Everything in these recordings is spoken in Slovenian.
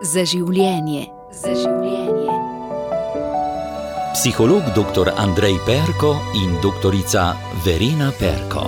Za življenje. Za življenje. Psiholog dr. Andrej Perko in doktorica Verena Perko.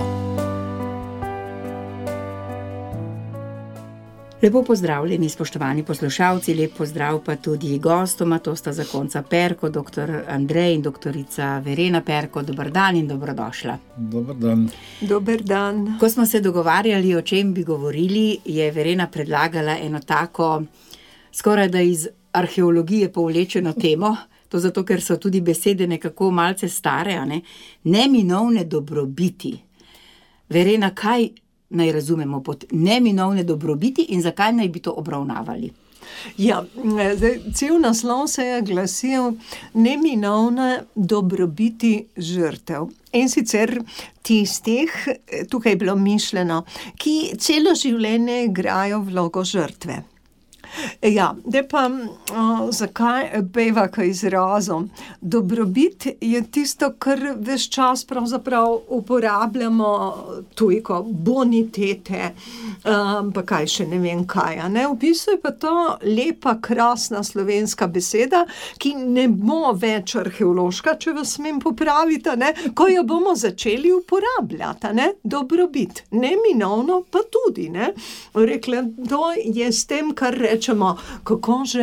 Lepo pozdravljeni, spoštovani poslušalci, lep pozdrav pa tudi gostoma, to sta zakonca Perko, dr. Andrej in doktorica Verena Perko. Dober dan in dobrodošla. Dober dan. Dober dan. Ko smo se dogovarjali, o čem bi govorili, je Verena predlagala eno tako, skoraj da iz arheologije povlečeno temo, to zato, ker so tudi besede nekako malce stare, neminovne dobrobiti. Verena, kaj naj razumemo pod neminovne dobrobiti in zakaj naj bi to obravnavali? Ja, cel naslov se je glasil neminovne dobrobiti žrtev. In sicer tistih, tukaj je bilo mišljeno, ki celo življenje igrajo vlogo žrtve. Ja, da pa zakaj peva k izrazom? Dobrobit je tisto, kar ves čas pravzaprav uporabljamo, tujko, bonitete, pa kaj še ne vem kaj. V bistvu je pa to lepa, krasna slovenska beseda, ki ne bo več arheološka, če vas smem popraviti, ko jo bomo začeli uporabljati. Dobrobit, neminovno pa tudi. Rekla, to je s tem, kar rečemo, kako že,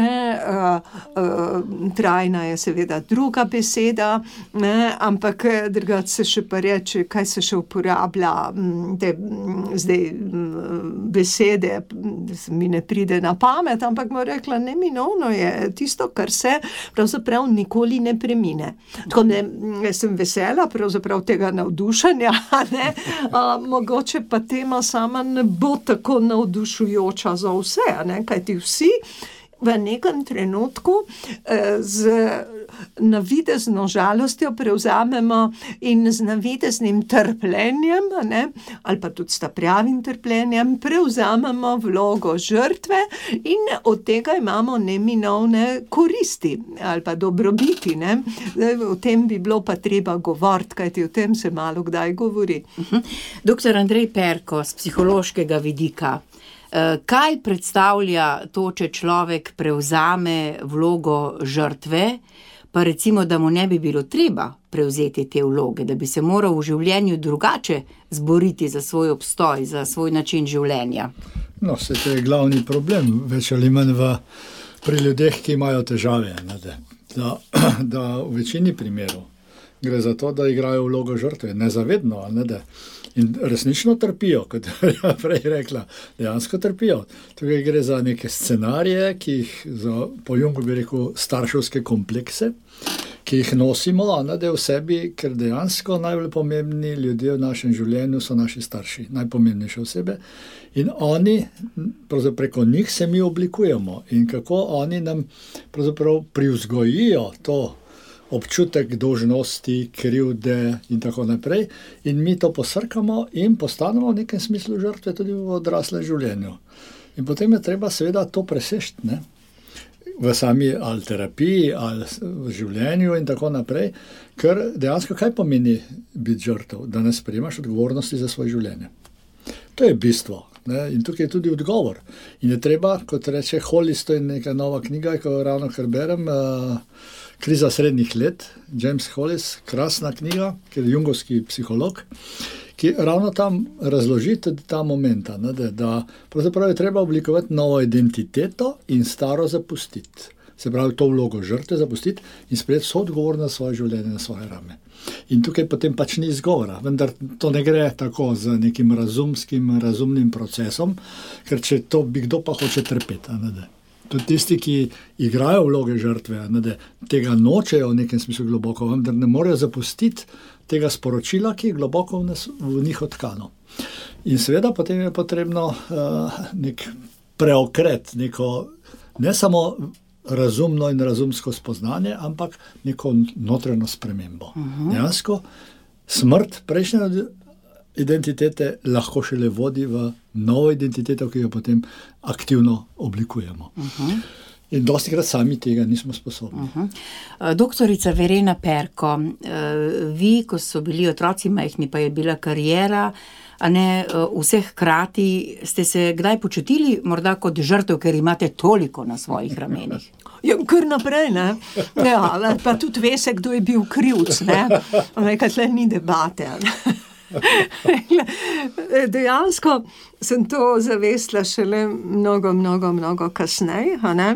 trajna je seveda druga beseda, ampak drugače se še pa reče, kaj se še uporablja, zdaj besede, mi ne pride na pamet, ampak bom rekla, neminovno je tisto, kar se pravzaprav nikoli ne premine. Tako ne, jaz sem vesela pravzaprav tega navdušenja, mogoče pa tema sama ne bo tako navdušujoča za vse, kajti vsi v nekem trenutku z navidezno žalostjo prevzamemo in z navideznim trpljenjem, ali pa tudi s pravim trpljenjem, prevzamemo vlogo žrtve in od tega imamo neminovne koristi ali pa dobrobiti. O tem bi bilo pa treba govoriti, kajti o tem se malo kdaj govori. Doktor Andrej Perko, z psihološkega vidika, kaj predstavlja to, če človek prevzame vlogo žrtve, pa recimo, da mu ne bi bilo treba prevzeti te vloge, da bi se moral v življenju drugače zboriti za svoj obstoj, za svoj način življenja? No, to je glavni problem, več ali manj pri ljudeh, ki imajo težave. Da v večini primerov gre za to, da igrajo vlogo žrtve, nezavedno, in resnično trpijo, kot je prej rekla, dejansko trpijo. Tukaj gre za neke scenarije, ki jih, po Jungu bi rekel, starševske komplekse, ki jih nosimo v sebi, ker dejansko najbolj pomembni ljudje v našem življenju so naši starši, najpomembnejše osebe. In oni, pravzaprav preko njih se mi oblikujemo. In kako oni nam pravzaprav privzgojijo to občutek dolžnosti, krivde in tako naprej. In mi to posrkamo in postanemo v nekem smislu žrtve tudi v odraslem življenju. In potem je treba seveda to preseči, v sami ali terapiji, ali v življenju in tako naprej, ker dejansko kaj pomeni biti žrtev? Da ne sprejemaš odgovornosti za svoje življenje. To je bistvo. In tukaj je tudi odgovor. In je treba, kot reče Hollis, to je neka nova knjiga, ko ravno kar berem, Kriza srednjih let, James Hollis, krasna knjiga, ker je jungovski psiholog, ki ravno tam razloži tudi ta moment, da pravzaprav je treba oblikovati novo identiteto in staro zapustiti. Se pravi, to vlogo žrtve zapustiti in sprejeti vso odgovornost za svoje življenje na svoje rame. In tukaj potem pač ni izgovora, vendar to ne gre tako z nekim razumnim procesom, ker če to bi kdo pa hoče trpeti, Tudi tisti, ki igrajo vloge žrtve, tega nočejo v nekem smislu globoko, vendar ne morejo zapustiti tega sporočila, ki je globoko v njih odtkano. In seveda potem je potrebno nek preokret, neko ne samo razumno in razumsko spoznanje, ampak neko notranjo spremembo. Dejansko smrt prejšnje identitete lahko šele vodi v novo identiteto, ki jo potem aktivno oblikujemo. In dostikrat sami tega nismo sposobni. Doktorica Verena Perko, vi, ko so bili otroci majhni, pa je bila kariera, a ne vseh hkrati, ste se kdaj počutili morda kot žrtev, ker imate toliko na svojih ramenih? Ja, kar naprej, ne. Ja, pa tudi ve se, kdo je bil krivc, ne. Nekaj tle ni debate. Dejansko sem to zavestila šele mnogo kasneje, ne.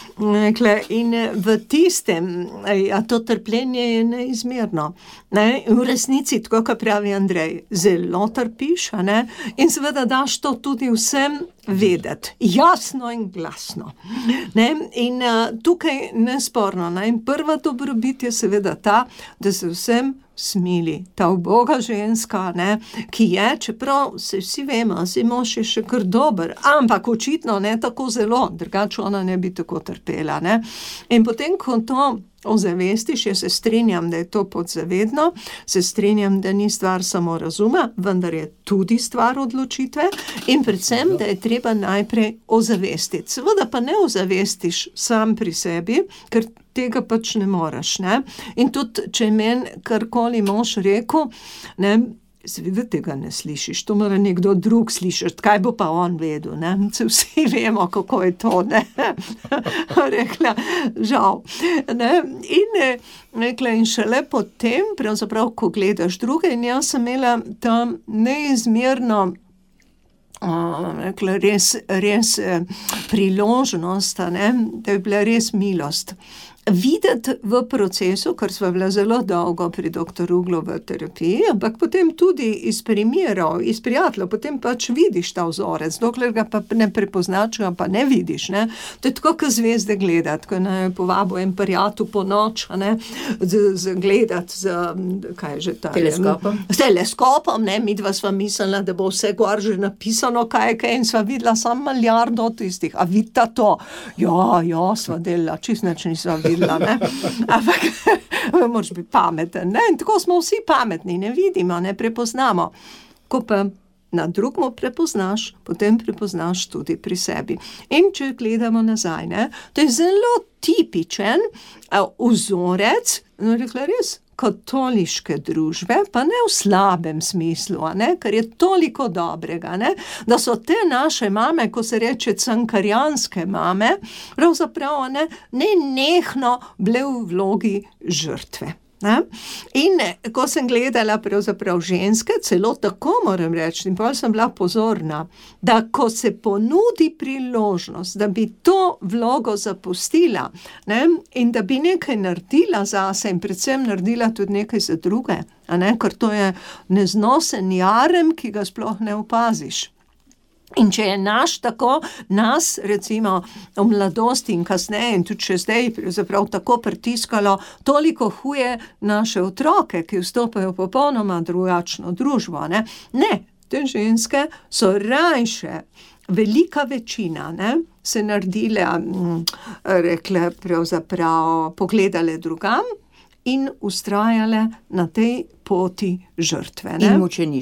In v tistem, to trpljenje je neizmerno. Ne? V resnici, tako kot pravi Andrej, zelo trpiš, ne? In seveda daš to tudi vsem vedeti, jasno in glasno. Ne? In tukaj nesporno, ne? In prva dobrobit je seveda ta, da se vsem smili. Ta uboga ženska, ne? Ki je, čeprav se vsi vemo, mož je še kar dober, ampak očitno ne tako zelo, drugače ona ne bi tako trpela. Ne? In potem, ko to ozavestiš, jaz se strinjam, da je to podzavedno, se strinjam, da ni stvar samo razuma, vendar je tudi stvar odločitve in predvsem, da je treba najprej ozavestiti. Seveda pa ne ozavestiš sam pri sebi, ker tega pač ne moreš, ne. In tudi, če je meni karkoli mož rekel, ne, seveda tega ne slišiš, to mora nekdo drug slišati, kaj bo pa on vedel, ne, se vsi vemo, kako je to, ne, rekla, žal, ne, in rekla, in šele potem, pravzaprav, ko gledaš druge, in jaz sem imela tam neizmerno, rekla, res priložnost, ne, da je bila res milost. Videti v procesu, ker sva bila zelo dolgo pri dr. Uglu v terapiji, ampak potem tudi iz primerov, iz prijateljev, potem pač vidiš ta vzorec, dokler ga pa ne prepoznaš, ga pa ne vidiš, ne. To je tako, kot zvezde gledati, ko ne povabo en prijatelj po noč, ne, gledati z, kaj je že ta? Teleskopom. S teleskopom, ne, midva sva mislila, da bo vse gor že napisano, kaj in sva videla samo milijardo tistih, a vidita to? Ja, sva delala, čist nič nisva videla. Ne? Ampak moraš biti pameten, ne? In tako smo vsi pametni, ne vidimo, ne prepoznamo. Ko pa na drugmu prepoznaš, potem prepoznaš tudi pri sebi. In če gledamo nazaj, ne? To je zelo tipičen vzorec, no rekla res, katoliške družbe, pa ne v slabem smislu, ne, ker je toliko dobrega, ne, da so te naše mame, ko se reče cankarjanske mame, pravzaprav nenehno bile v vlogi žrtve. Ne? In ko sem gledala pravzaprav ženske, celo tako moram reči, in potem sem bila pozorna, da ko se ponudi priložnost, da bi to vlogo zapustila, ne? In da bi nekaj naredila zase in predvsem naredila tudi nekaj za druge, a ne? Ker to je neznosen jarem, ki ga sploh ne opaziš. In če je nas, recimo, v mladosti in kasneje in tudi še zdaj pravzaprav tako pritiskalo toliko huje naše otroke, ki vstopajo v popolnoma drugačno družbo, ne? Ne, te ženske so rajše, velika večina, ne, se naredile, rekle pravzaprav, pogledale drugam in ustrajale na tej poti žrtve. Ne?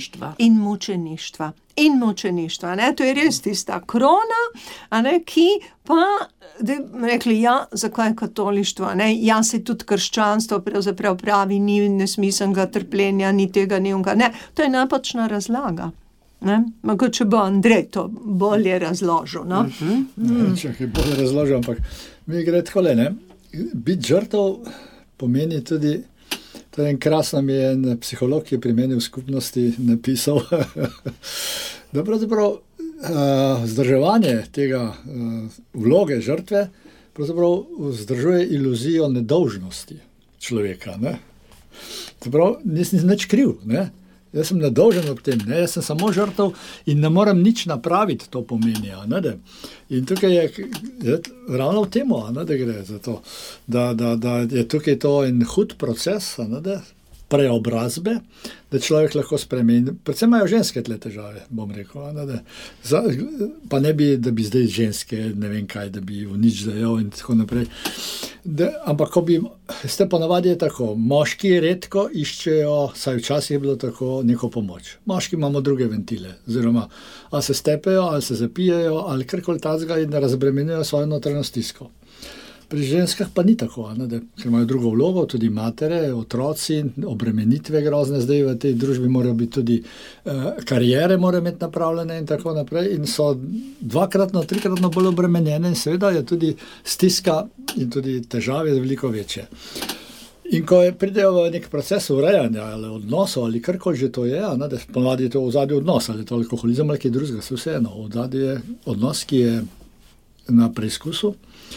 In mučeništva. Ne? To je res tista krona, a ne, ki pa, da rekli, ja, zakaj katolištvo, ne? Ja, se tudi krščanstvo pravzaprav pravi, ni nesmiselnega trpljenja, ni tega, ni onega. Ne, to je napačna razlaga. Ne? Mogoče bo Andrej to bolje razložil. No? Čakaj, bolje razložil, ampak mi gre takole, ne? Biti žrtev pomeni tudi, to je en krasno mi je en psiholog, ki je pri meni v skupnosti napisal, da pravzaprav vzdrževanje tega vloge žrtve pravzaprav vzdržuje iluzijo nedolžnosti človeka. Ne? Prav, nisem nič kriv, ne? Jaz sem nedolžen ob tem, ne? Jaz sem samo žrtev in ne morem nič napraviti, to pomeni. Ne? In tukaj je ravno v temu, da gre za to, da je tukaj to en hud proces, ne? Preobrazbe, da človek lahko spremeni. Predvsem imajo ženske tle težave, bom rekel. Ne? Pa ne bi, da bi zdaj ženske, ne vem kaj, da bi v nič zajel in tako naprej. Ampak ko bi, ste ponavadi je tako, moški redko iščejo, saj včasih je bilo tako, neko pomoč. Moški imamo druge ventile, oziroma ali se stepejo, ali se zapijejo, ali karkoli tazga in razbremenjujo svojo notranjo stisko. Pri ženskah pa ni tako, ker imajo drugo vlogo, tudi matere, otroci, obremenitve grozne, zdaj v tej družbi morajo biti tudi karijere morajo imeti napravljene in tako naprej in so dvakratno, trikratno bolj obremenjene in seveda je tudi stiska in tudi težave veliko večje. In ko pridejo v nek proces urejanja ali odnosov ali karkoli že to je, ponovadi je to v zadnji odnos, ali to alkoholizem ali kaj drugega, se vseeno, v zadnji je odnos, ki je na preizkusu.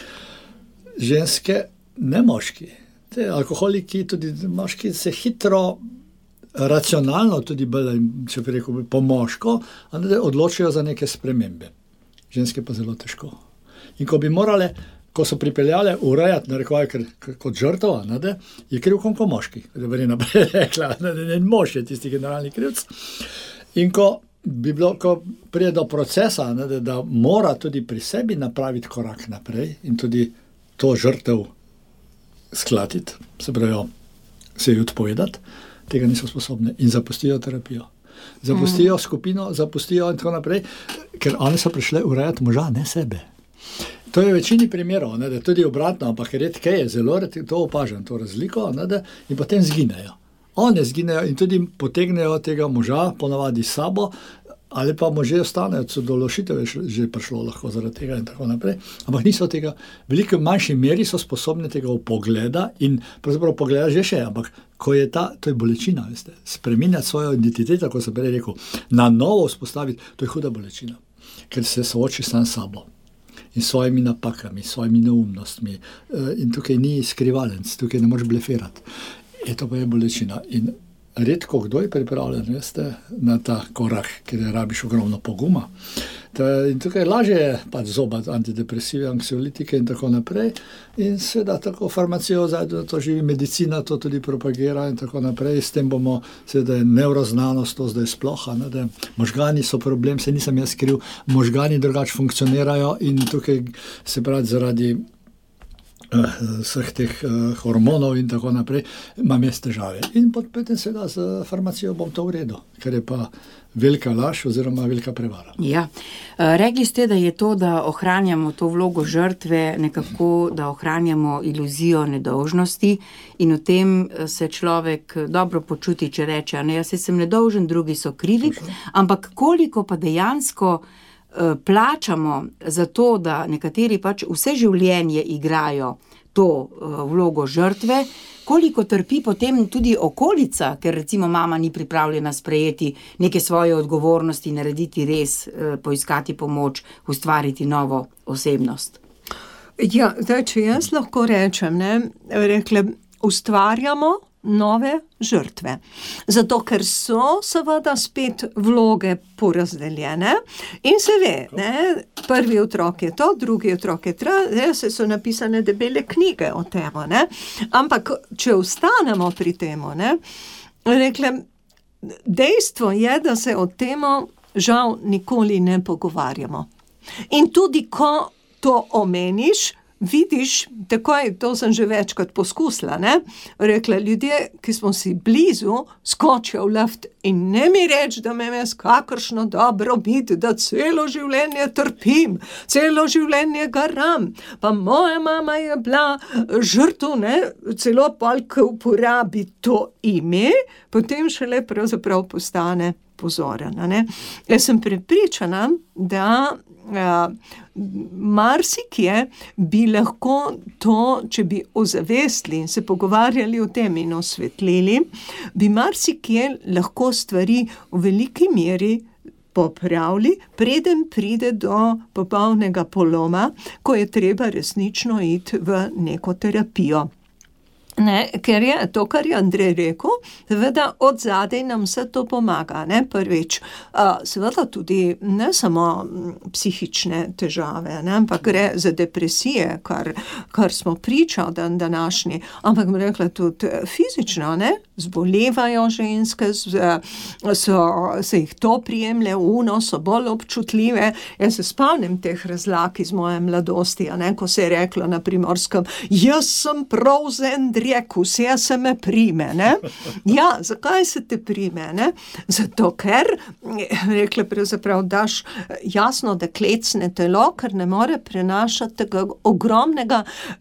Ženske, ne moški. Te alkoholiki, tudi moški se hitro, racionalno, tudi bolj, če bi rekel, po moško, odločijo za neke spremembe. Ženske pa zelo težko. In ko bi morale, ko so pripeljale urejati, narekovaj, kot žrtva, je kriv konko moški, kot je Verena prej rekla, mož je tisti generalni krivc. In ko pride do procesa, da mora tudi pri sebi napraviti korak naprej in tudi to žrtev sklatiti, se pravijo, se ji odpovedati, tega niso sposobne in zapustijo terapijo. Zapustijo skupino, zapustijo in tako naprej, ker one so prišle urejati moža, ne sebe. To je v večini primerov, da tudi obratno, ampak redke je zelo to opažam, to razliko, in potem zginejo. One zginejo in tudi potegnejo tega moža ponavadi s sabo, ali pa može ostanejo, do ločitev je že prišlo lahko zaradi tega in tako naprej, ampak niso tega, veliko manjši meri so sposobni tega upogleda in pravzaprav pogleda že še, ampak ko je to je bolečina, veste, spreminjati svojo identiteto, kot sem prej rekel, na novo vzpostaviti, to je huda bolečina, ker se sooči sam s sabo in svojimi napakami, svojimi neumnostmi in tukaj ni skrivalenc, tukaj ne moreš blefirati. To pa je bolečina in redko kdo je pripravljen, veste, na ta korak, ker rabiš ogromno poguma. In tukaj lažje je pač zobati antidepresive, anksiolitike in tako naprej. In seveda tako farmacijo zadnjo, to živi medicina, to tudi propagira in tako naprej. S tem bomo, seveda je nevroznanost, to zdaj sploha, da možgani so problem, se nisem jaz skriv, možgani drugače funkcionirajo in tukaj se pravi zaradi vseh teh hormonov in tako naprej, imam jaz težave. In potem seveda z farmacijo bom to uredil, ker je pa velika laž oziroma velika prevara. Ja, rekli ste, da je to, da ohranjamo to vlogo žrtve, nekako, da ohranjamo iluzijo nedolžnosti in v tem se človek dobro počuti, če reče, ne, jaz sem nedolžen, drugi so krivi, ampak koliko pa dejansko plačamo za to, da nekateri pač vse življenje igrajo to vlogo žrtve, koliko trpi potem tudi okolica, ker recimo mama ni pripravljena sprejeti neke svoje odgovornosti, narediti res, poiskati pomoč, ustvariti novo osebnost. Ja, zdaj, če jaz lahko rečem, ustvarjamo nove žrtve. Zato, ker so seveda spet vloge porazdeljene in se ve, prvi otrok je to, drugi otrok je so napisane debele knjige o tem, ampak če ostanemo pri temu, dejstvo je, da se o tem žal nikoli ne pogovarjamo. In tudi, ko to omeniš, vidiš, takoj, to sem že večkrat poskusila, rekla, ljudje, ki smo si blizu, skočijo v luft in ne mi reči, da me jaz kakršno dobro biti, da celo življenje trpim, celo življenje garam, pa moja mama je bila žrtev, celo polk uporabi to ime, potem šele pravzaprav postane pozoren. Jaz sem prepričana, da marsikje bi lahko to, če bi ozavestili in se pogovarjali o tem in osvetlili, bi marsikje lahko stvari v veliki meri popravili, preden pride do popolnega poloma, ko je treba resnično iti v neko terapijo. Ker je to, kar je Andrej rekel, seveda od zadaj nam vse to pomaga, prvič, seveda tudi ne samo psihične težave, ampak gre za depresije, kar smo priča današnji, ampak bi rekla tudi fizično, zbolevajo ženske, se jih to prijemlje, so bolj občutljive. Jaz se spomnim teh razlag iz moje mladosti, ko se je reklo na Primorskem, jaz sem prav z rekel, vse se me prime, ne? Ja, zakaj se te prime, ne? Zato, ker, rekla pravzaprav, daš jasno, da klecne telo, ker ne more prenašati tega ogromnega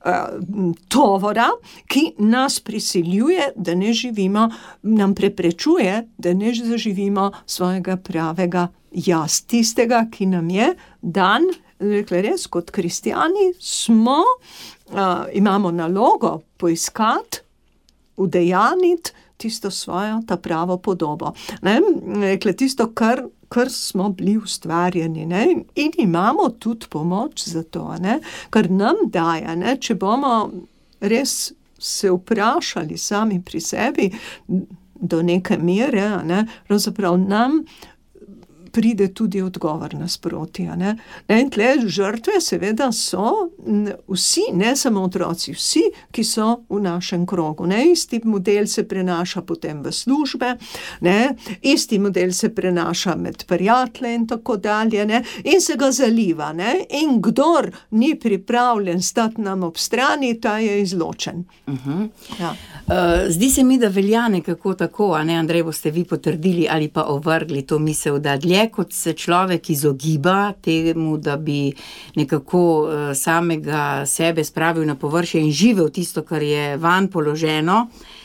tovora, ki nas prisiljuje, da ne živimo, nam preprečuje, da ne zaživimo svojega pravega jaz, tistega, ki nam je dan, rekla res, kot kristjani smo, imamo nalogo poiskati, udejaniti tisto svojo, ta pravo podobo. Ne? Rekla, tisto, kar smo bili ustvarjeni, ne? In imamo tudi pomoč za to, ne? Kar nam daje, ne? Če bomo res se vprašali sami pri sebi do neke mere, ne? Pravzaprav nam pride tudi odgovor nasproti. In tle žrtve seveda so vsi, ne samo otroci, vsi, ki so v našem krogu. Isti model se prenaša potem v službe, isti model se prenaša med prijatelje in tako dalje, in se ga zaliva. In kdor ni pripravljen stati nam ob strani, ta je izločen. Ja. Zdi se mi, da velja nekako tako, Andrej, boste vi potrdili ali pa ovrgli to misel, da dlje kot se človek izogiba temu, da bi nekako samega sebe spravil na površje in živel tisto, kar je vanj položeno,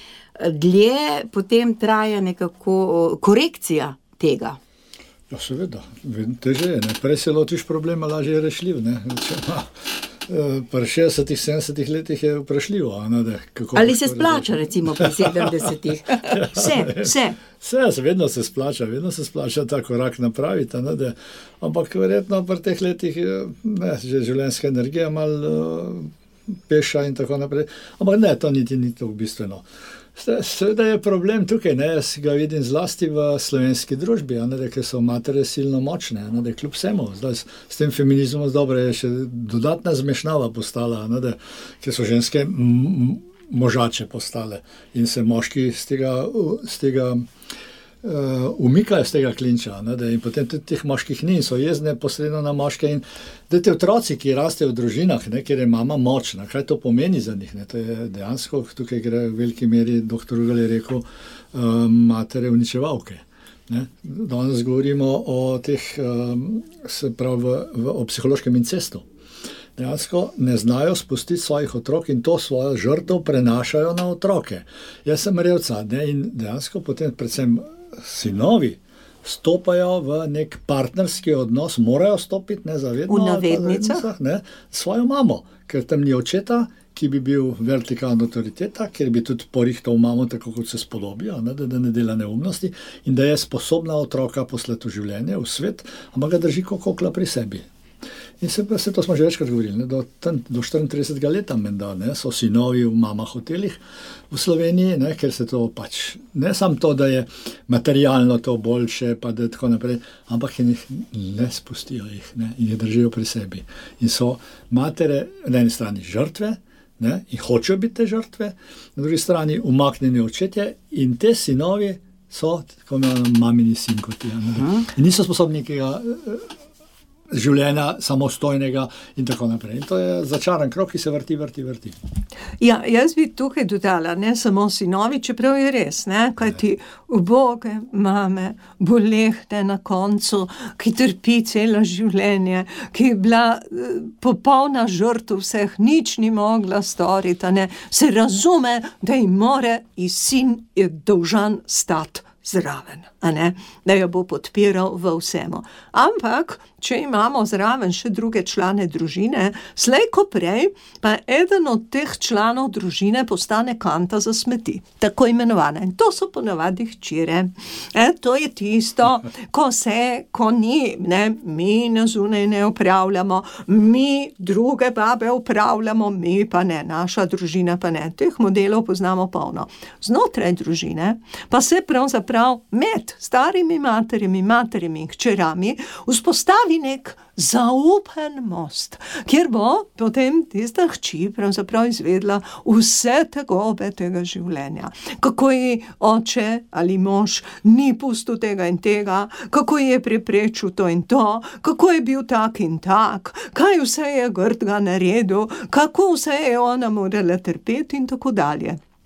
dlje potem traja nekako korekcija tega. Ja, seveda, teže je, prej se lotiš problema, lažje je rešljiv, pri 60-ih, 70-ih letih je vprašljivo. Ali se splača, recimo, pri 70-ih? Vse. Vedno se splača ta korak napraviti, ampak verjetno pri teh letih že življenjska energija malo peša in tako naprej. Ampak ne, to niti ni tako bistveno. Seveda je problem tukaj, jaz ga vidim zlasti v slovenski družbi, ker so matere silno močne, kljub vsemu. Zdaj, s tem feminizmom dobro je še dodatna zmešnjava postala, ker so ženske možače postale in se moški z tega umikajo z tega klinča, in potem tudi teh moških ni in so jezne posredno na moške in te otroci, ki rastejo v družinah, kjer je mama močna, kaj to pomeni za njih, to je dejansko, tukaj gre v veliki meri, doktor Ugal je rekel, matere uničevalke. Danes govorimo o teh, se pravi, o psihološkem incestu. Dejansko ne znajo spustiti svojih otrok in to svojo žrtev prenašajo na otroke. Jaz sem revca, in dejansko potem predvsem sinovi stopajo v nek partnerski odnos, morajo stopiti nezavedno v navednicah, svojo mamo, ker tam ni očeta, ki bi bil vertikalna autoriteta, ker bi tudi porihtal mamo tako, kot se spodobi, da ne dela neumnosti in da je sposobna otroka poslati v življenje, v svet, ampak ga drži kot kokla pri sebi. In se to smo že večkrat govorili, do 34 leta menda, so sinovi v mama hotelih v Sloveniji, ker se to pač, ne samo to, da je materialno to boljše, pa da tako naprej, ampak jih ne spustijo jih, in jih držijo pri sebi. In so matere na eni strani žrtve, in hočejo biti te žrtve, na drugi strani umaknjeni očetje in te sinovi so tako mamini sinkoti. In niso sposobni nekega življenja samostojnega in tako naprej. In to je začaran krog, ki se vrti. Ja, jaz bi tukaj dodala, ne samo sinovi, čeprav je res, kajti uboge mame, bolehne na koncu, ki trpi celo življenje, ki je bila popolna žrtev vseh, nič ni mogla storiti, se razume, da jim more in sin je dolžan stati zraven, da jo bo podpiral v vsemu. Ampak, če imamo zraven še druge člane družine, slej ko prej, pa eden od teh članov družine postane kanta za smeti, tako imenovane. In to so ponavadi hčere. To je tisto, ko ni, mi na zunaj ne upravljamo, mi druge babe upravljamo, mi pa ne, naša družina pa ne. Teh modelov poznamo polno. Znotraj družine pa se pravzaprav med starimi materimi in hčerami vzpostavi nek zaupen most, kjer bo potem tista hči pravzaprav izvedla vse tegobe tega življenja. Kako ji oče ali mož ni pustil tega in tega, kako ji je preprečil to in to, kako je bil tak in tak, kaj vse je grdga naredil, kako vse je ona morala trpeti in tako dalje.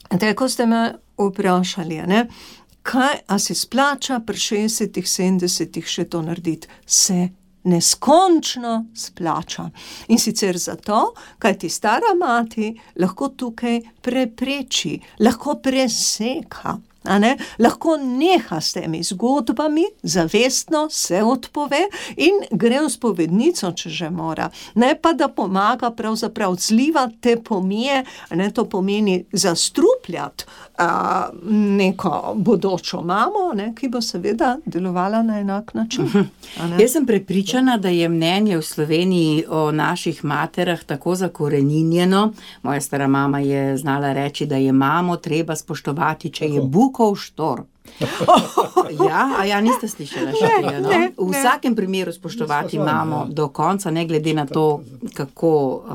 Tako ste me vprašali, ne? A se splača pri 60, 70 še to narediti? Se neskončno splača. In sicer zato, kaj ti stara mati lahko tukaj prepreči, lahko preseka, lahko neha s temi zgodbami, zavestno se odpove in gre v spovednico, če že mora. Ne pa, da pomaga pravzaprav zlivati te pomije, to pomeni zastrupljati neko bodočo mamo, ki bo seveda delovala na enak način. Jaz sem prepričana, da je mnenje v Sloveniji o naših materah tako zakoreninjeno. Moja stara mama je znala reči, da je mamo treba spoštovati, če je bukov štor. Ja, niste slišali še tega, no? V vsakem primeru spoštovati mamo do konca, ne glede na to, kako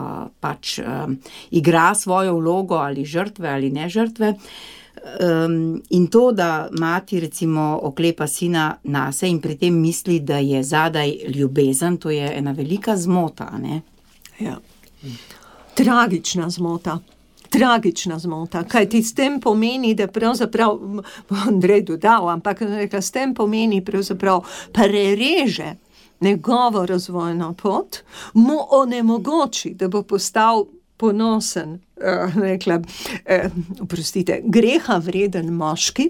igra svojo vlogo, ali žrtve ali ne žrtve. In to, da mati recimo oklepa sina nase in pri tem misli, da je zadaj ljubezen, to je ena velika zmota, ne? Ja. Tragična zmota, kaj ti s tem pomeni, da pravzaprav, Andrej dodal, ampak s tem pomeni pravzaprav prereže njegovo razvojno pot, mu onemogoči, da bo postal ponosen, greha vreden moški,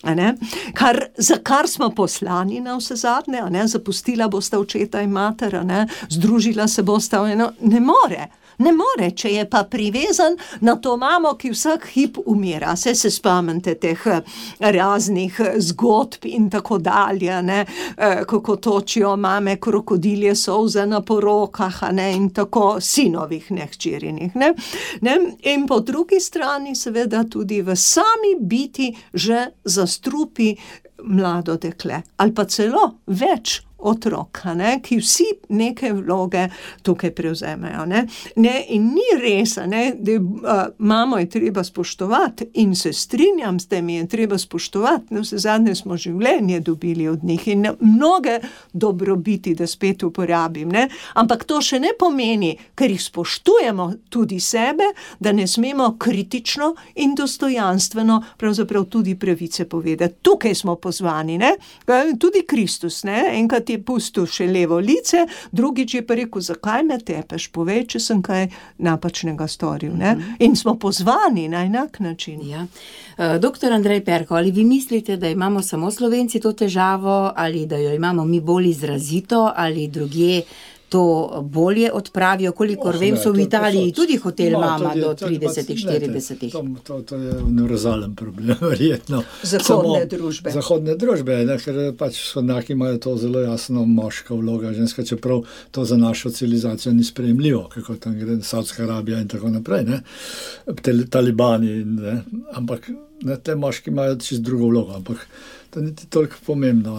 za kar smo poslani na vse zadnje, zapustila bosta očeta in mater, združila se bosta v eno, ne more, če je pa privezan na to mamo, ki vsak hip umira. Se spomnite teh raznih zgodb in tako dalje, kako točijo mame krokodilje solze na porokah, in tako sinovih, hčerinih. In po drugi strani seveda tudi v sami biti že zastrupi mlado dekle, ali pa celo več otrok, ki vsi neke vloge tukaj prevzemejo. In ni res, da mamo je treba spoštovati in se strinjam s tem, je treba spoštovati, vse zadnje smo življenje dobili od njih in mnoge dobrobiti, da spet uporabim. Ampak to še ne pomeni, ker jih spoštujemo tudi sebe, da ne smemo kritično in dostojanstveno pravzaprav tudi pravice povedati. Tukaj smo pozvani, tudi Kristus, enkrat je pustil še levo lice, drugič je pa rekel, zakaj me tepeš, povej, če sem kaj napačnega storil. In smo pozvani na enak način. Ja. Doktor Andrej Perko, ali vi mislite, da imamo samo Slovenci to težavo, ali da jo imamo mi bolj izrazito, ali drugje to bolje odpravijo, kolikor vem, so v Italiji tudi hotel mama do 30-40. To je univerzalen problem, verjetno. Zahodne družbe, ker shodnjaki imajo to zelo jasno moška vloga, ženska, čeprav to za našo civilizacijo ni sprejemljivo, kako tam gre Saudska Arabija in tako naprej, talibani, ampak te moški imajo čisto drugo vlogo, ampak to ni toliko pomembno.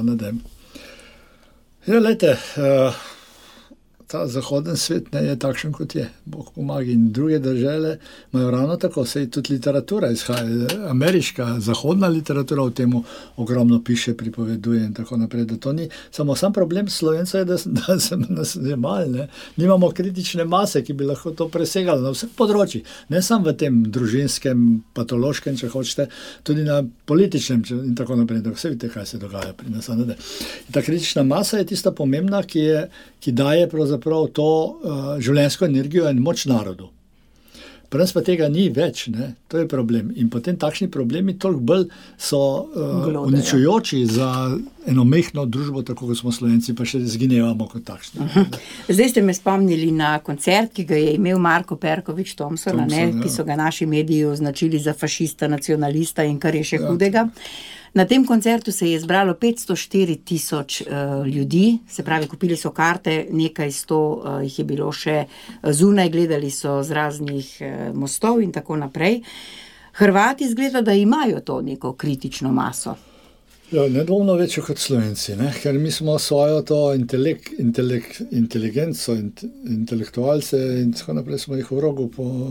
Ja, lejte, ta zahoden svet je takšen, kot je. Bog pomaga in druge države imajo ravno tako, sej tudi literatura izhaja, ameriška, zahodna literatura o tem ogromno piše, pripoveduje in tako naprej, da to ni. Sam problem Slovencev je, da se nas je malo, nimamo kritične mase, ki bi lahko to presegali na vseh področjih, ne samo v tem družinskem, patološkem, če hočete, tudi na političnem in tako naprej, da vse vidite, kaj se dogaja pri nas. Ta kritična masa je tista pomembna, ki daje pravzaprav to življenjsko energijo in moč narodu. Pri nas pa tega ni več, to je problem. In potem takšni problemi toliko bolj so uničujoči za eno mehno družbo, tako kot smo Slovenci, pa še zginevamo kot takšni. Zdaj ste me spomnili na koncert, ki ga je imel Marko Perkovič Thompson, ki so ga naši mediji označili za fašista, nacionalista in kar je še hudega. Na tem koncertu se je zbralo 504 000 ljudi, se pravi, kupili so karte, nekaj 100 jih je bilo še zunaj, gledali so z raznih mostov in tako naprej. Hrvati izgleda, da imajo to neko kritično maso. Ja, nedvomno večjo kot Slovenci, ker mi smo svojo to inteligenco, intelektualce in tako naprej smo jih v rogu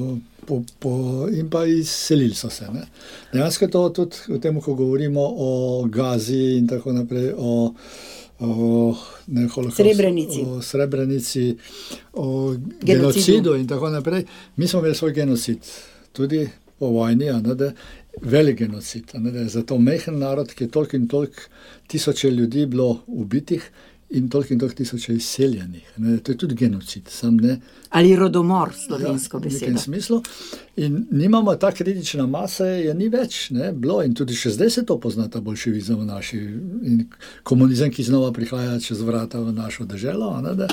in pa izselili so se. Dejansko to tudi v tem, ko govorimo o Gazi in tako naprej, o Srebrenici, o genocidu in tako naprej. Mi smo imeli svoj genocid. Tudi po vojni, velik genocid. Zato mehen narod, ki je toliko in toliko tisoče ljudi bilo ubitih in toliko tisoče izseljenih. To je tudi genocid. Ali rodomor, slovensko besedo. V nekem smislu. In nimamo ta kritična masa, je ni več bilo in tudi še zdaj se to pozna, ta bolševizem v naši in komunizem, ki znova prihaja čez vrata v našo deželo,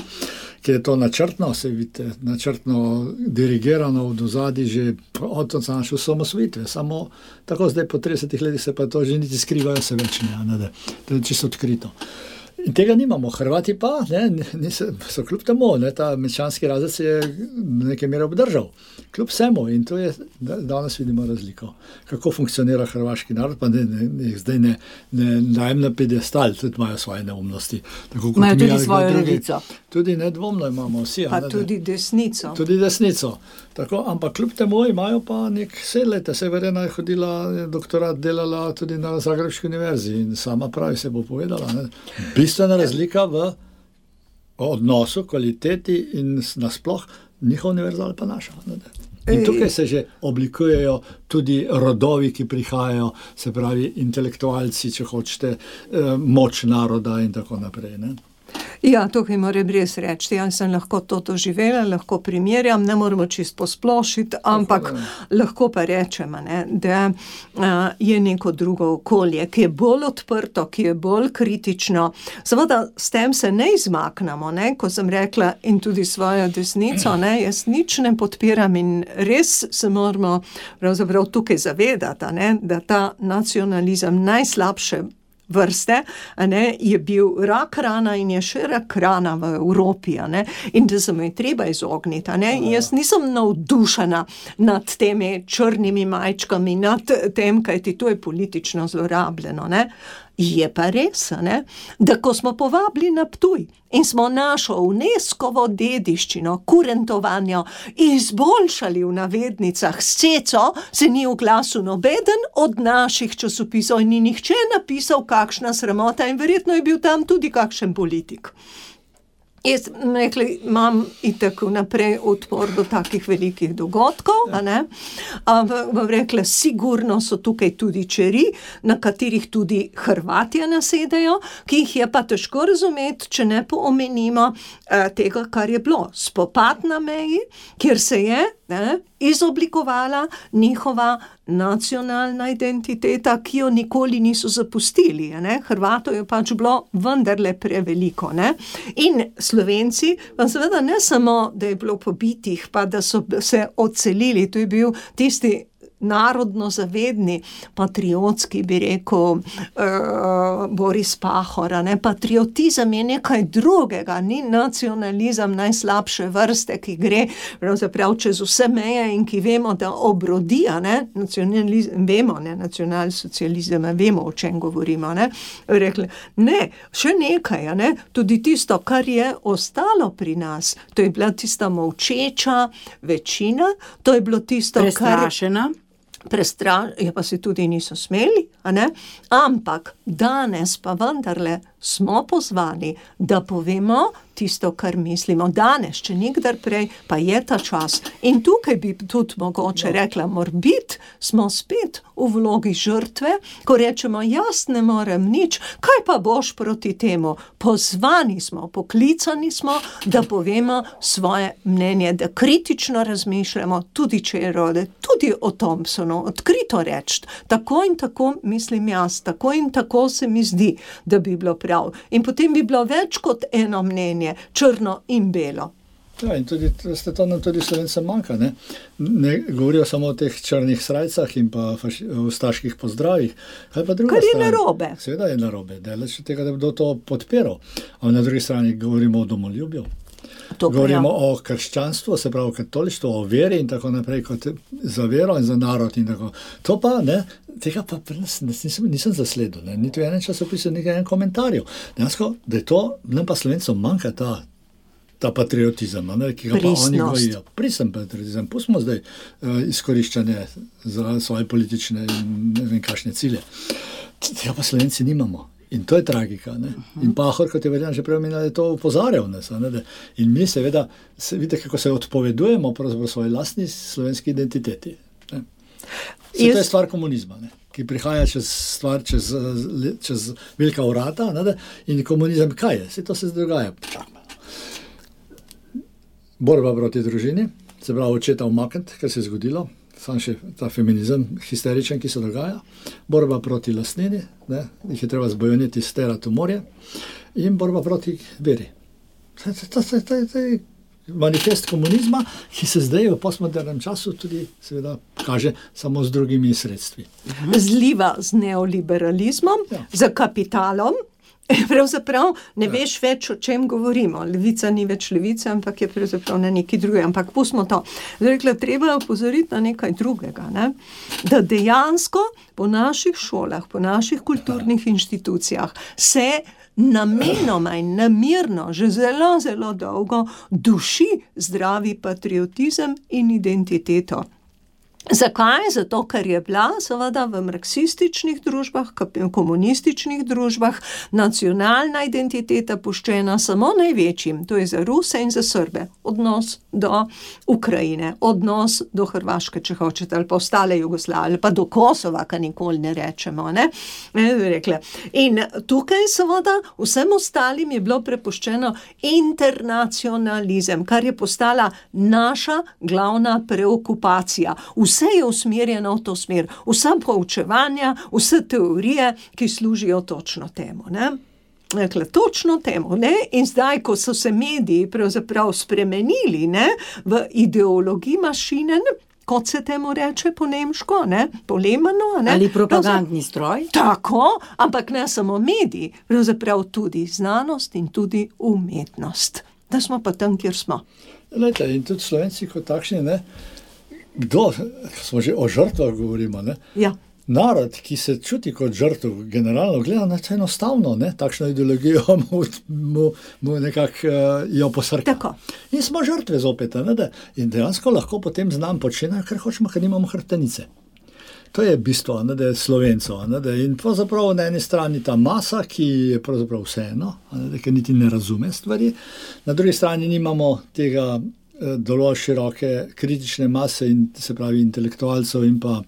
ki je to načrtno, se vidite, načrtno dirigirano od ozadij že od naše osamosvojitve. Samo tako zdaj po 30 letih se pa to že niti skrivajo se več, to je čisto odkrito. In tega nimamo. Hrvati pa, so kljub temu, ta meščanski razred se je v neke mere obdržal. Kljub vsemu. In to je, danes vidimo razliko. Kako funkcionira hrvaški narod, pa zdaj ne dajem na pedestal, tudi imajo svoje neumnosti. Imajo tudi svojo levico. Tudi nedvomno imamo vsi. Pa tudi desnico. Tudi desnico. Tako, ampak kljub temu imajo pa nek sedlete. Verena je hodila, doktorat delala tudi na Zagrebški univerzi in sama pravi se bo povedala. Bistvena razlika v odnosu, kvaliteti in nasploh njihova univerza ali pa naša. In tukaj se že oblikujejo tudi rodovi, ki prihajajo, se pravi intelektualci, če hočete, moč naroda in tako naprej. Ja, tukaj moram res reči, jaz sem lahko to doživela, lahko primerjam, ne moramo čisto posplošiti, ampak lahko pa rečemo, da je neko drugo okolje, ki je bolj odprto, ki je bolj kritično. Seveda s tem se ne izmaknemo, ko sem rekla in tudi svojo desnico, jaz nič ne podpiram in res se moramo pravzaprav tukaj zavedati, da ta nacionalizem najslabše vrste, je bil rak rana in je še rak rana v Evropi, in da se mu je treba izogniti. Jaz nisem navdušena nad temi črnimi majčkami, nad tem, kajti to je politično zlorabljeno. Je pa res, da ko smo povabili na Ptuj in smo našo UNESCO-vo dediščino, kurentovanja izboljšali v navednicah s ceco, se ni oglasil nobeden od naših časopisov in ni nihče napisal, kakšna sramota in verjetno je bil tam tudi kakšen politik. Jaz imam itak naprej odpor do takih velikih dogodkov, bom rekla, sigurno so tukaj tudi čeri, na katerih tudi Hrvatje nasedajo, ki jih je pa težko razumeti, če ne poomenimo tega, kar je bilo. Spopad na meji, kjer se je izoblikovala njihova nacionalna identiteta, ki jo nikoli niso zapustili. Hrvatov je pač bilo vendarle preveliko. In Slovenci, pa seveda ne samo, da je bilo pobitih, pa da so se odselili, to je bil tisti narodno zavedni, patriotski, bi rekel, Boris Pahor. Patriotizem je nekaj drugega, ni nacionalizem najslabše vrste, ki gre pravzaprav čez vse meje in ki vemo, da obrodi, nacionalizem, vemo, nacionalsocializem, vemo, o čem govorimo. Rekli, ne, še nekaj, tudi tisto, kar je ostalo pri nas, to je bila tista molčeča večina, to je bilo tisto, prestrašena. Ja, pa se tudi niso smeli, ampak danes pa vendarle smo pozvani, da povemo tisto, kar mislimo. Danes, če nikdar prej, pa je ta čas. In tukaj bi tudi mogoče rekla, morbit, smo spet v vlogi žrtve, ko rečemo, jaz ne morem nič, kaj pa boš proti temu? Pozvani smo, poklicani smo, da povemo svoje mnenje, da kritično razmišljamo, tudi če je rode, tudi o Thompsonu, odkrito reči, tako in tako mislim jaz, tako in tako se mi zdi, da bi bilo prav. In potem bi bilo več kot eno mnenje, črno in belo. Ja, in tudi, to nam tudi Slovencem manjka, ne govorijo samo o teh črnih srajcah in pa ustaških pozdravih. Kaj pa druga Kar je stran? narobe. Seveda je narobe, daleč od tega, da bi to podpiral. A na drugi strani govorimo o domoljubju. Govorimo o krščanstvu, se pravi o katolištvu, o veri in tako naprej, kot za vero in za narod in tako. To pa, tega pa nisem zasledil, niti v enem časopisu, niti v enem komentarju. Dejansko, da je to, nam pa Slovencom manjka ta patriotizem, ki ga pa oni gojijo. Pristen patriotizem. Pustimo zdaj izkoriščanje za svoje politične in ne vem kakšne cilje. Tega pa Slovenci nimamo. In to je tragika. In Pahor, kot je Verjana že prej omenila, je to opozarjal nas. In mi seveda, vidite, kako se odpovedujemo pravzaprav svoji lastni slovenski identiteti. To je stvar komunizma, ne? Ki prihaja čez velika vrata, ne? In komunizem kaj je? Vse to se dogaja. Borba proti družini, se pravi očeta umakniti, kar se je zgodilo, sam še ta feminizem histeričen, ki se dogaja, borba proti lastnini, ne? Jih je treba z bajoneti sterati v morje, in borba proti veri. To je manifest komunizma, ki se zdaj v postmodernem času tudi seveda kaže samo z drugimi sredstvi. Zliva z neoliberalizmom, z kapitalom. Pravzaprav ne veš več, o čem govorimo. Levica ni več levica, ampak je pravzaprav na neki druge. Ampak pustimo to. Rekla, treba je opozoriti na nekaj drugega, ne? Da dejansko po naših šolah, po naših kulturnih inštitucijah se namenoma in namerno že zelo, zelo dolgo duši zdravi patriotizem in identiteto. Zakaj? Zato, ker je bila seveda v marksističnih družbah, komunističnih družbah nacionalna identiteta puščena samo največjim, to je za Ruse in za Srbe, odnos do Ukrajine, odnos do Hrvaške, če hočete, ali pa ostale Jugoslavije, ali pa do Kosova, kar nikoli ne rečemo, ne? In tukaj seveda vsem ostalim je bilo prepuščeno internacionalizem, kar je postala naša glavna preokupacija. Vse je usmerjeno v to smer, vsa poučevanja, vse teorije, ki služijo točno temu, ne? Rekla, točno temu, ne? In zdaj, ko so se mediji pravzaprav spremenili, ne, v ideologiji mašinen, kot se temu reče po nemško, ne, po Lehmannu, ne. Ali propagandni stroj. Tako, ampak ne samo mediji, pravzaprav tudi znanost in tudi umetnost. Da smo pa tam, kjer smo. Lejte, in tudi Slovenci kot takšni, ne, kdo, smo že o žrtvah govorimo, ne? Ja. Narod, ki se čuti kot žrtev, generalno gleda na to enostavno, ne? Takšno ideologijo mu nekako jo posrka. Tako. In smo žrtve zopet, ne? In dejansko lahko potem znam počenjajo, ker hočemo, ker nimamo hrbtenice. To je bistvo, ne, da je Slovencov, ne, da in pravzaprav na eni strani ta masa, ki je pravzaprav vseeno, ne, ker niti ne razume stvari, na drugi strani nimamo tega dovolj široke kritične mase, in se pravi intelektualcev in pa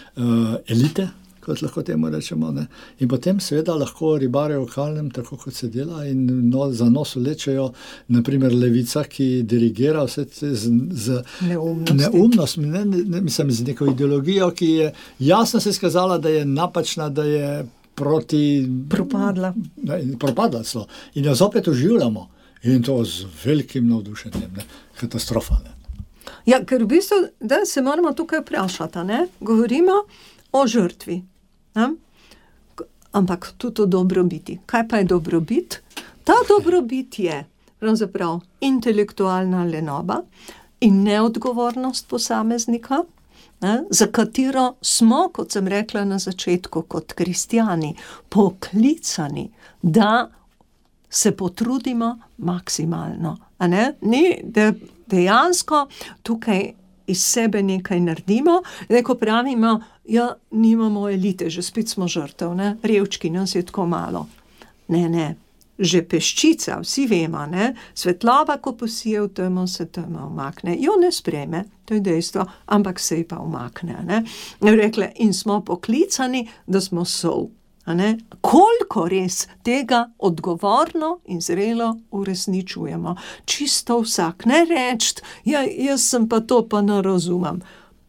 elite, kot lahko temu rečemo, ne. In potem seveda lahko ribarijo v kalnem, tako kot se dela, in za nos vlečejo, naprimer levica, ki dirigira vse z neumnost, mislim, z neko ideologijo, ki je jasno se skazala, da je napačna, da je proti... Propadla. Propadla celo. In jo zopet oživljamo. In to z velikim navdušenjem, ne. Katastrofa, ne. Ja, ker v bistvu, da se moramo tukaj vprašati, ne? Govorimo o žrtvi, ne? Ampak tudi o dobrobiti. Kaj pa je dobrobit? Ta dobrobit je pravzaprav intelektualna lenoba in neodgovornost posameznika, ne? Za katero smo, kot sem rekla na začetku, kot kristjani, poklicani, da se potrudimo maksimalno, a ne? Ni, da dejansko tukaj iz sebe nekaj naredimo, zdaj, ko pravimo, ja, nimamo elite, že spet smo žrtev, ne? Revčki, nas je tako malo. Ne, že peščica, vsi vemo, ne? Svetloba, ko posije v temo, se tema umakne. Jo ne sprejme, to je dejstvo, ampak se ji pa umakne, ne? Rekle, in smo poklicani, da smo sol. Ne? Koliko res tega odgovorno in zrelo uresničujemo. Čisto vsak. Ne reči, ja, jaz sem pa to, pa ne razumem.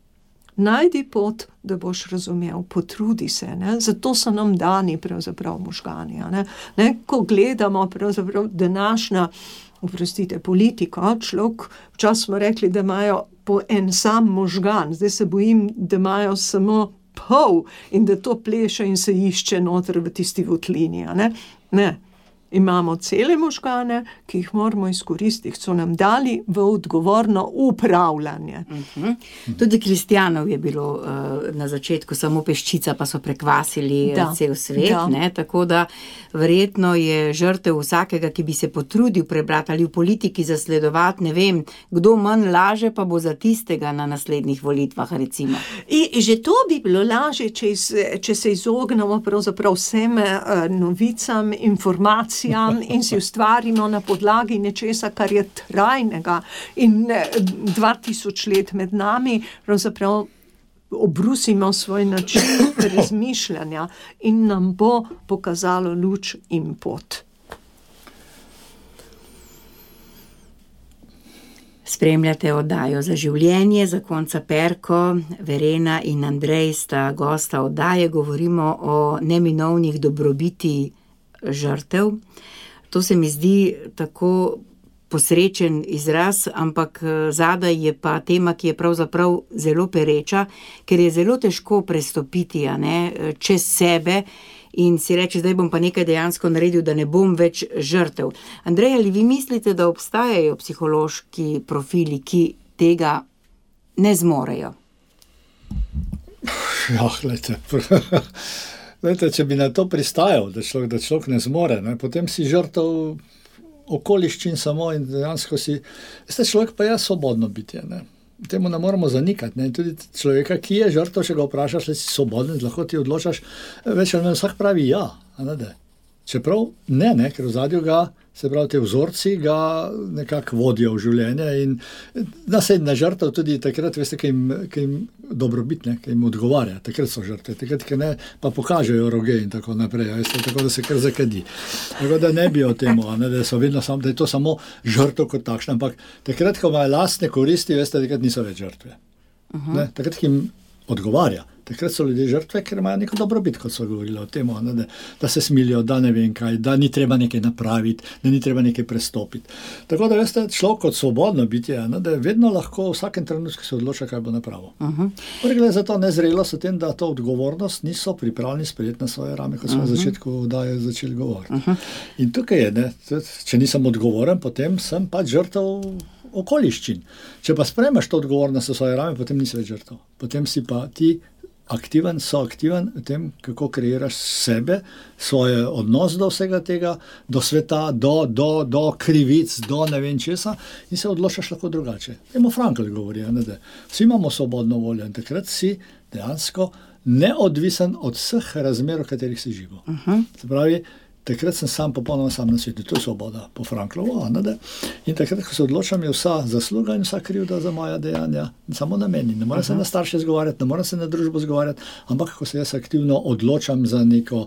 Najdi pot, da boš razumel, potrudi se, ne? Zato so nam dani pravzaprav možgani. Ne? Ko gledamo pravzaprav današnja, oprostite, politiko, človek, včasih smo rekli, da imajo po en sam možgan, zdaj se bojim, da imajo samo pol in da to pleše in se išče noter v tisti votlini, ne. Imamo cele možgane, ki jih moramo izkoristiti, so nam dali v odgovorno upravljanje. Tudi kristjanov je bilo na začetku samo peščica, pa so prekvasili cel svet, ne? Tako da verjetno je žrtev vsakega, ki bi se potrudil prebrati ali v politiki zasledovati, ne vem, kdo manj laže, pa bo za tistega na naslednjih volitvah, recimo. In že to bi bilo lažje, če se izognemo pravzaprav vsem novicam, informacijam in si ustvarimo na podlagi nečesa, kar je trajnega in 2000 let med nami, pravzaprav obrusimo svoj način razmišljanja in nam bo pokazalo luč in pot. Spremljate oddajo Za življenje, zakonca Perko, Verena in Andrej sta gosta oddaje, govorimo o neminovnih dobrobiti žrtev. To se mi zdi tako posrečen izraz, ampak zadaj je pa tema, ki je pravzaprav zelo pereča, ker je zelo težko prestopiti, čez sebe in si reči, zdaj bom pa nekaj dejansko naredil, da ne bom več žrtev. Andrej, ali vi mislite, da obstajajo psihološki profili, ki tega ne zmorejo? Ja, glejte, če bi na to pristajal, da človek ne zmore, potem si žrtev okoliščin samo in dejansko človek pa je svobodno bitje, Temu ne moramo zanikati, Tudi človeka, ki je žrtev, če ga vprašaš, si svoboden, lahko ti odločaš, več ali manj vsak pravi ja, Čeprav ne, ker v zadju ga, se pravi, te vzorci ga nekako vodijo v življenje in naslednja žrtev tudi takrat, veste, ki jim dobrobit, ki jim odgovarja, takrat so žrtve, takrat, ki ne, pa pokažejo roge in tako naprej, tako da se kar zakadi. Tako da ne bi o tem, da so vedno da je to samo žrtev kot takšna, ampak takrat, ko imajo lastne koristi, veste, takrat niso več žrtve. Takrat, ki jim odgovarja. Takrat so ljudje žrtve, ker imajo neko dobrobit, kot so govorili o tem, da se smilijo, da ne vem kaj, da ni treba nekaj napraviti, da ni treba nekaj prestopiti. Tako da, veste, človek kot svobodno bitje, da je vedno lahko v vsakem trenutku se odloča, kaj bo napravil. Gre za to nezrelost o tem, da to odgovornost niso pripravljeni sprejeti na svoje rame, kot smo v začetku oddaje začeli govoriti. In tukaj je, če nisem odgovoren, potem sem pač žrtev okoliščin. Če pa sprejmeš to odgovornost na svoje rame, potem nisi več žrtev. Potem si pa ti soaktiven v tem, kako kreiraš sebe, svoj odnos do vsega tega, do sveta, do krivic, do ne vem česa in se odločaš lahko drugače. Temu Frankl govori, vsi imamo svobodno voljo in takrat si dejansko neodvisen od vseh razmer, v katerih si živel. Se pravi, takrat sem popolnoma sam na svetu. To je svoboda po Franklovo. In takrat, ko se odločam, je vsa zasluga in vsa krivda za moja dejanja samo na meni. Ne moram se na starše zgovarjati, ne moram se na družbo zgovarjati, ampak ko se jaz aktivno odločam za neko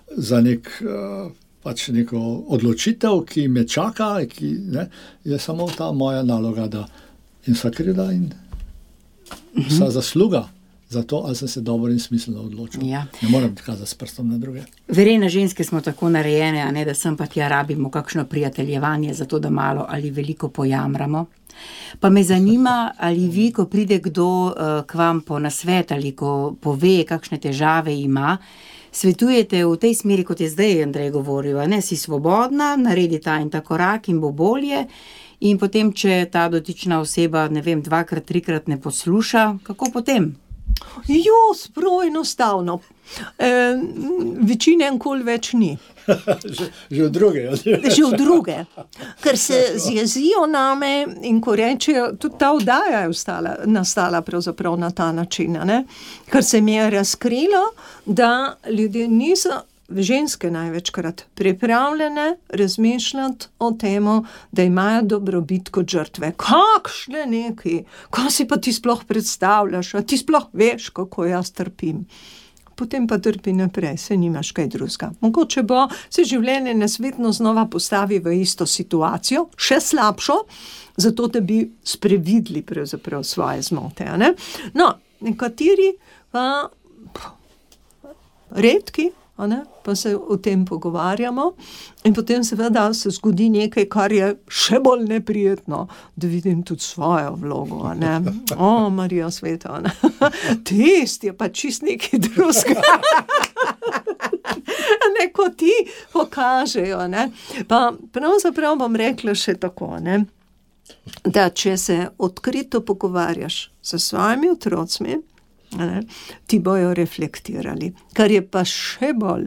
odločitev, ki me čaka, je samo ta moja naloga, da in vsa krivda in vsa zasluga za to, ali sem se dobro in smiselno odločil. Ja. Ne moram kazati s prstom na druge. Verena, ženske smo tako narejene, da sem pa tja rabimo kakšno prijateljevanje, zato da malo ali veliko pojamramo. Pa me zanima, ali vi, ko pride kdo k vam po nasvet ali ko pove, kakšne težave ima, svetujete v tej smeri, kot je zdaj Andrej govoril, si svobodna, naredi ta in ta korak in bo bolje. In potem, če ta dotična oseba, ne vem, 2-krat, 3-krat ne posluša, kako potem? Prav enostavno. Večine enkoli več ni. Že v druge. Že v druge. Ker se zjezijo name in ko rečejo, tudi ta oddaja je nastala pravzaprav na ta način, ker se mi je razkrilo, da ljudje niso, ženske največkrat, pripravljene razmišljati o tem, da imajo dobrobit kot žrtve. Kakšne neki, kaj si pa ti sploh predstavljaš, a ti sploh veš, kako jaz trpim. Potem pa trpi naprej, se nimaš kaj drugega. Mogoče se življenje nas vedno znova postavi v isto situacijo, še slabšo, zato da bi sprevidli pravzaprav svoje zmote. No, nekateri pa redki, pa se o tem pogovarjamo in potem seveda se zgodi nekaj, kar je še bolj neprijetno, da vidim tudi svojo vlogo, Marija sveta, tisti je pa čist nekaj drugega. Neko ti pokažejo, Pa pravzaprav bom rekla še tako, da če se odkrito pogovarjaš s svojimi otrocmi, ti bojo reflektirali, kar je pa še bolj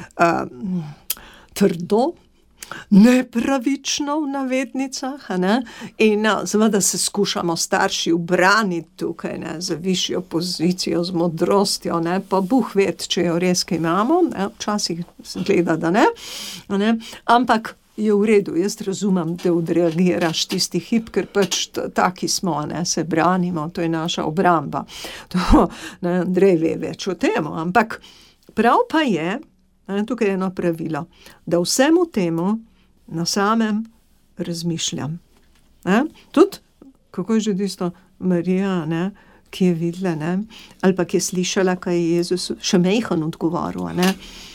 trdo, nepravično v navednicah, in seveda se skušamo starši ubraniti tukaj, za višjo pozicijo, z modrostjo, pa Bog ved, če jo res kaj imamo, včasih gleda, da ne, ampak je v redu, jaz razumem, da odreagiraš tisti hip, ker pač taki smo, ne, se branimo, to je naša obramba. To, ne, Andrej ve več o tem, ampak prav pa je, ne, tukaj je eno pravilo, da vsemu temu na samem razmišljam. Ne? Tudi, kako je že tisto Marija, ne, ki je videla, ne, ali pa ki je slišala, kaj je Jezus še mejhan odgovoril, ne,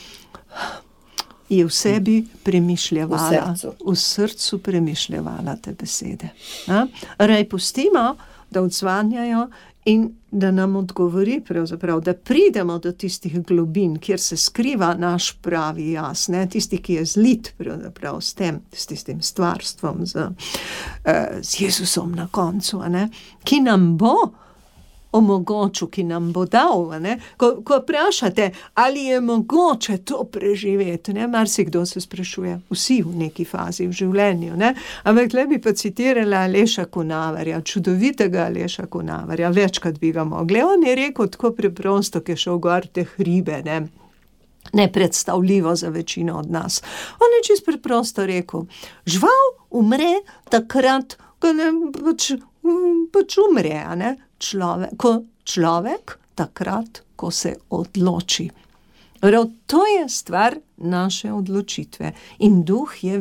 je v sebi premišljevala, v srcu premišljevala te besede. Rej pustimo, da odzvanjajo in da nam odgovori pravzaprav, da pridemo do tistih globin, kjer se skriva naš pravi jaz, ne? Tisti, ki je zlit pravzaprav s tistim stvarstvom, z Jezusom na koncu, ne? Ki nam bo omogočil, ki nam bo dal, ne? Ko vprašate, ali je mogoče to preživeti, ne? Marsikdo se sprašuje, vsi v neki fazi v življenju, ne? Ampak tle bi pa citirala Aleša Kunaverja, čudovitega Aleša Kunaverja, večkrat bi ga mogli. On je rekel tako preprosto, ki je šel gor te hribe, ne? Nepredstavljivo za večino od nas. On je čisto preprosto rekel, žival umre takrat, ko ne pač umre, ne? Človek takrat, ko se odloči. To je stvar naše odločitve. In duh je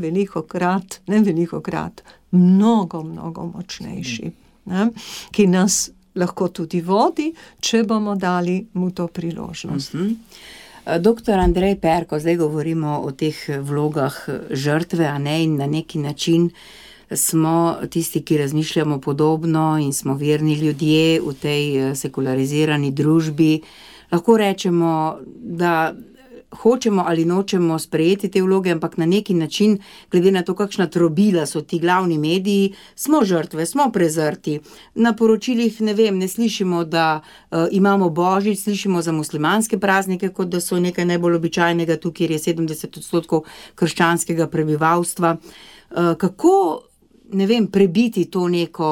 mnogo močnejši, ne? Ki nas lahko tudi vodi, če bomo dali mu to priložnost. Doktor Andrej Perko, zdaj govorimo o teh vlogah žrtve, a ne, in na neki način smo tisti, ki razmišljamo podobno in smo verni ljudje v tej sekularizirani družbi. Lahko rečemo, da hočemo ali nočemo sprejeti te vloge, ampak na neki način, glede na to, kakšna trobila so ti glavni mediji, smo žrtve, smo prezrti. Na poročilih, ne slišimo, da imamo Božič, slišimo za muslimanske praznike, kot da so nekaj najbolj običajnega, tukaj je 70% krščanskega prebivalstva. Kako prebiti to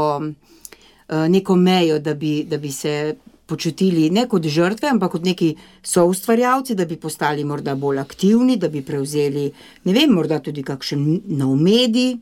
neko mejo, da bi se počutili ne kot žrtve, ampak kot neki soustvarjalci, da bi postali morda bolj aktivni, da bi prevzeli, morda tudi kakšen nov medij?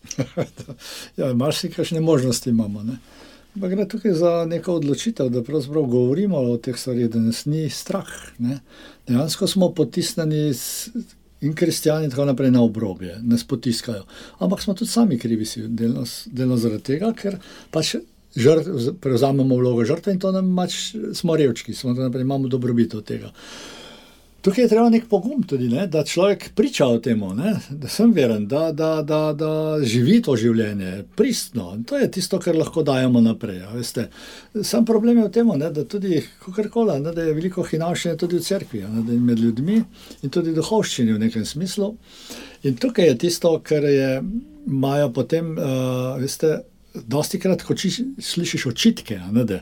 Ja, marsikakšne možnosti imamo, ne. Pa gre tukaj za neko odločitev, da pravzaprav govorimo o teh stvarih, da nas ni strah, ne. Dejansko smo potisnjeni in kristjani tako naprej na obrobje, nas potiskajo. Ampak smo tudi sami krivi si, delno zaradi tega, ker pač prevzamemo vlogo žrtve in to nam smo revčki, imamo dobrobit od tega. Tukaj je treba nek pogum tudi, ne, da človek priča o temu, ne, da sem veren, da živi to življenje pristno. To je tisto, kar lahko dajemo naprej. Veste. Sam problem je v tem, da tudi kakorkoli, da je veliko hinavščine tudi v cerkvi, da je med ljudmi in tudi duhovščini v nekem smislu. In tukaj je tisto, kar imajo potem, veste, dostikrat, ko slišiš očitke, da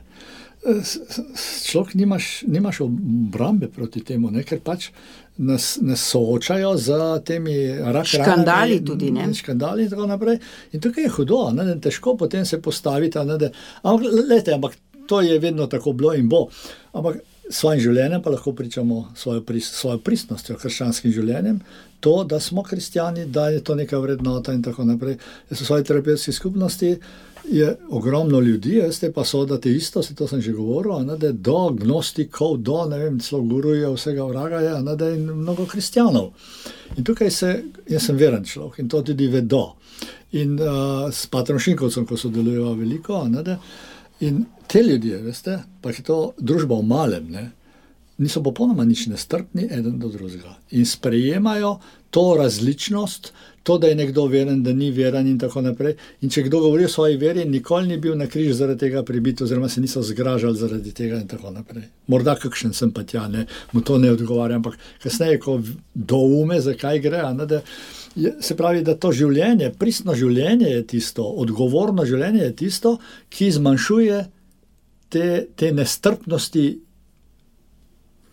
človek nimaš obrambe proti temu, ne, ker pač nas soočajo z temi škandali tudi, ne? Škandali in tako naprej. In tukaj je hudo, ne, težko potem se postaviti, ampak to je vedno tako bilo in bo. Ampak svojim življenjem pa lahko pričamo svojo pristnostjo, krščanskim življenjem, to, da smo kristjani, da je to neka vrednota in tako naprej. Jaz v svoji terapevtski skupnosti je ogromno ljudi, veste, pa so da te isto, to sem že govoril, do gnostikov, do, celo guruje vsega vraga, in mnogo kristjanov. In tukaj jaz sem veren človek in to tudi vedo. In s patrom Šinkovcem, ko sodelujejo veliko, in te ljudje, veste, pa je to družba v malem, ne, niso popolnoma nič nestrpni eden do drugega. In sprejemajo to različnost, to, da je nekdo veren, da ni veren in tako naprej. In če kdo govori o svoji veri, nikoli ni bil na križ zaradi tega pribit, oziroma se niso zgražali zaradi tega in tako naprej. Morda kakšen sem pa tja, ne, mu to ne odgovarja, ampak kasneje, ko doume, zakaj gre, se pravi, da to življenje, pristno življenje je tisto, odgovorno življenje je tisto, ki zmanjšuje te nestrpnosti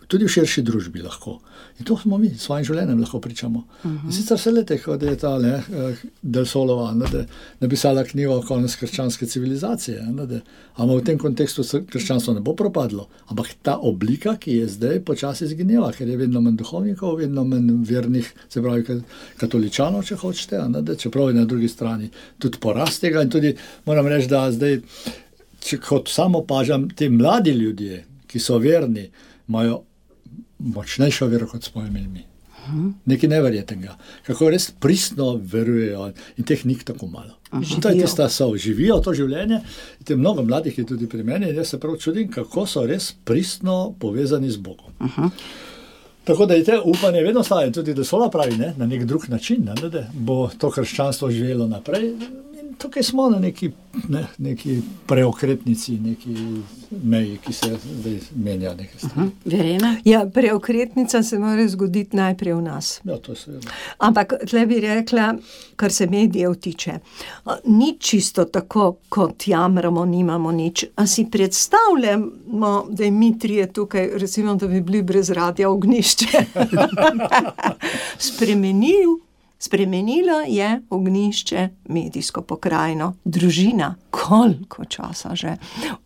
tudi v širši družbi lahko. In to smo mi, s svojim življenjem lahko pričamo. In sicer vse lete, kot je ta Del Solova napisala knjigo Konec krščanske civilizacije. Ampak v tem kontekstu krščanstvo ne bo propadlo. Ampak ta oblika, ki je zdaj počasi izginila, ker je vedno manj duhovnikov, vedno manj vernih, se pravi katoličanov, če hočete, čeprav je na drugi strani tudi porast tega. In tudi moram reči, da zdaj, če kot samo opažam, te mladi ljudje, ki so verni, imajo močnejšo vero, kot smo imeli mi. Nekaj neverjetnega. Kako res pristno verujejo in teh nik tako malo. To je tista živijo to življenje. In te mnogo mladih je tudi pri meni in jaz se prav čudim, kako so res pristno povezani z Bogom. Tako da je te upanje vedno staje, tudi da Sola pravi, na nek drug način, da bo to krščanstvo živelo naprej. In tukaj smo na neki preokretnici, neki meji, ki se zdaj menja nekaj stvari. Verena? Ja, preokretnica se mora zgoditi najprej v nas. Ja, to je seveda. Ampak tle bi rekla, kar se medijev tiče, ni čisto tako, kot jamramo, nimamo nič. A si predstavljamo, da je mi trije tukaj, recimo, da bi bili brez radia Ognjišče. Spremenilo je Ognjišče medijsko pokrajino, družina, koliko časa že.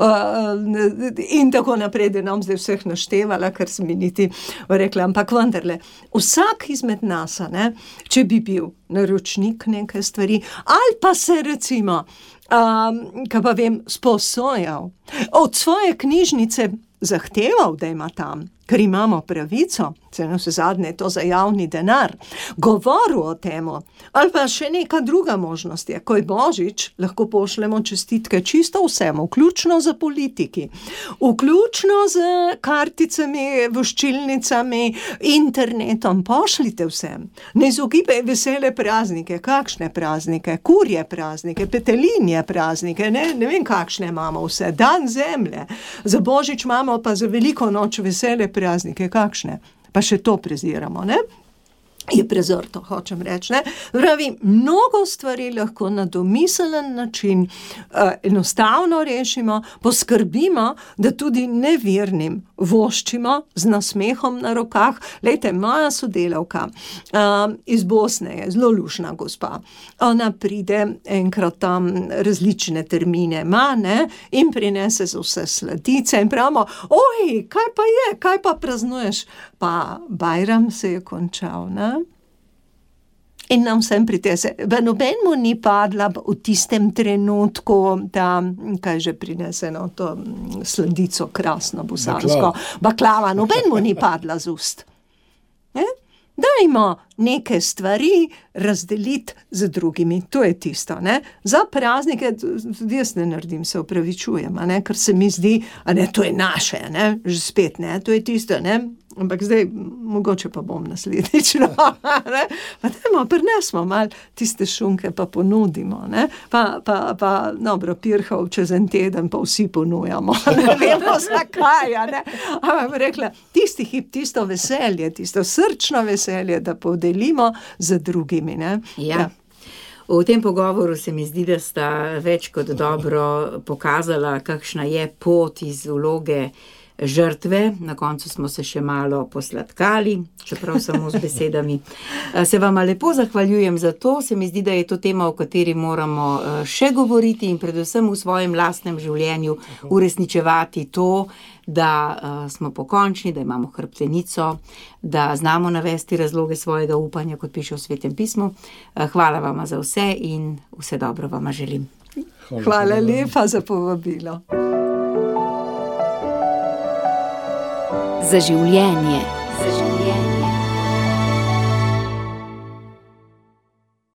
In tako naprej, da nam zdaj vseh naštevala, kar sem mi niti rekla, ampak vendarle, vsak izmed nas, če bi bil naročnik neke stvari, ali pa se recimo, kaj pa vem, sposojal, od svoje knjižnice zahteval, da ima tam, ker imamo pravico, se na vse zadnje je to za javni denar, govoril o temu, ali pa še neka druga možnost je, ko je Božič, lahko pošljemo čestitke čisto vsem, vključno za politiki, vključno z karticami, voščilnicami, internetom, pošljite vsem. Ne izogibaj vesele praznike, kakšne praznike, kurje praznike, petelinje praznike, ne vem kakšne imamo vse, dan zemlje, za Božič imamo pa za veliko noč vesele praznike, kakšne? Pa še to preziramo, je prezrto, hočem reči, Pravi, mnogo stvari lahko na domiselen način enostavno rešimo, poskrbimo, da tudi nevernim voščimo z nasmehom na rokah. Lejte, moja sodelavka iz Bosne je zelo lušna gospa. Ona pride enkrat tam različne termine in prinese za vse sladice in pravimo, oj, kaj pa je, kaj pa praznuješ? Pa Bajram se je končal, In nam vsem pritese, nobenemu ni padla v tistem trenutku, da, kaj že prineseno, to sladico krasno bosansko, baklava, nobenemu ni padla z ust. Dajmo neke stvari razdeliti z drugimi, to je tisto, Za praznike, tudi jaz ne naredim, se opravičujem, ker se mi zdi, to je naše, že spet, to je tisto, Ampak zdaj, mogoče pa bom naslednjič, Pa dajmo, prinesmo malo tiste šunke, pa ponudimo, Pa dobro, pirhov čez en teden pa vsi ponujamo, ne vemo zakaj, Ampak rekla, tisti hip, tisto veselje, tisto srčno veselje, da podelimo z drugimi, Ja. V tem pogovoru se mi zdi, da sta več kot dobro pokazala, kakšna je pot iz vloge žrtve. Na koncu smo se še malo posladkali, čeprav samo z besedami. Se vama lepo zahvaljujem za to. Se mi zdi, da je to tema, o kateri moramo še govoriti in predvsem v svojem lastnem življenju uresničevati to, da smo pokončni, da imamo hrbtenico, da znamo navesti razloge svojega upanja, kot piše v Svetem pismu. Hvala vama za vse in vse dobro vama želim. Hvala lepa za povabilo. Za življenje.